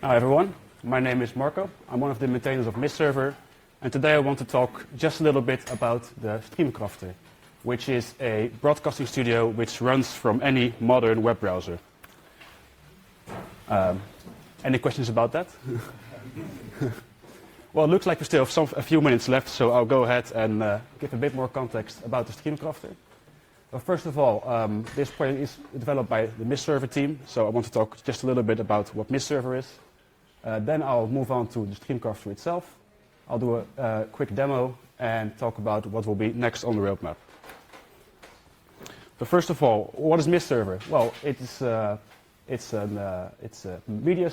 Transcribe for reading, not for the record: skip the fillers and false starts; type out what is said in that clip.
Hi everyone, my name is Marco. I'm one of the maintainers of Mist Server, and today I want to talk just a little bit about the Streamcrafter, which is a broadcasting studio which runs from any modern web browser. Any questions about that? Well, it looks like we still have a few minutes left, so I'll go ahead and give a bit more context about the Streamcrafter. First of all, this project is developed by the Mist Server team, so I want to talk just a little bit about what Mist Server is. Then I'll move on to the Streamcrafter itself. I'll do a quick demo and talk about what will be next on the roadmap. So first of all, what is Mist Server? Well, it's a media